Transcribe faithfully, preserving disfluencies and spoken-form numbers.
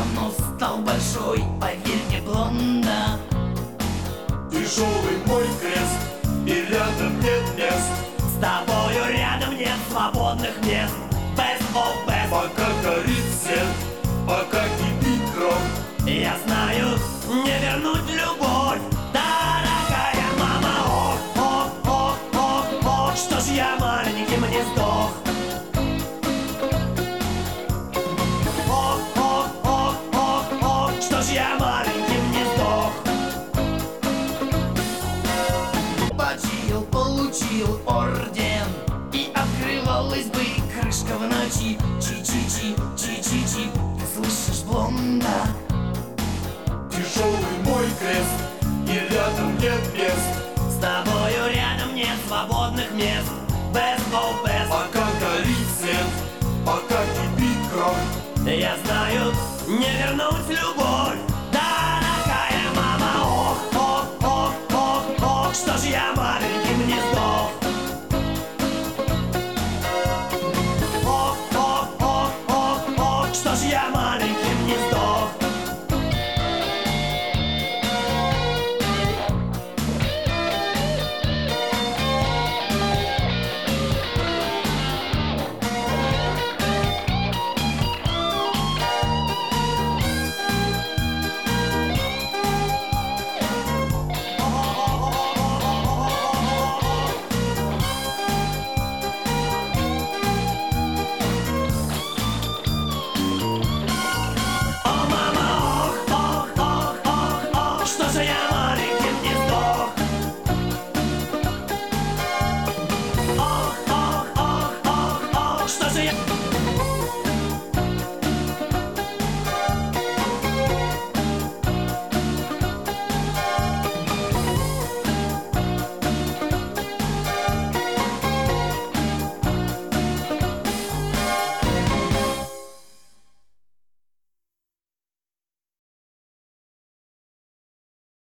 давно стал большой, поверь мне, блонда. Тяжелый мой крест, и рядом нет мест. С тобою рядом нет свободных мест. Best of best. Пока горит свет, пока кипит кровь, Я знаю, не вернуть любовь. Дорогая мама, ох, ох, ох, ох, ох, что ж я маленьким не сдох. Ох, ох, ох, ох, ох, что ж я маленьким не сдох. Почил, получил орден, и открывалась бы крышка в ночи. Чи-чи-чи, чи-чи-чи, ты слышишь, блонда? тяжелый мой крест, и рядом нет мест. С тобою рядом нет свободных мест. Best of best. Пока горит свет, пока кипит кровь, Я знаю, не вернуть любовь. Дорогая мама, ох, ох, ох, ох, ох, что ж я маленьким не сдох. Ох, ох, ох, ох, ох, что ж я маленьким не сдох. Что же я маленьким не сдох? Ох, ох, ох, ох, ох, что же я...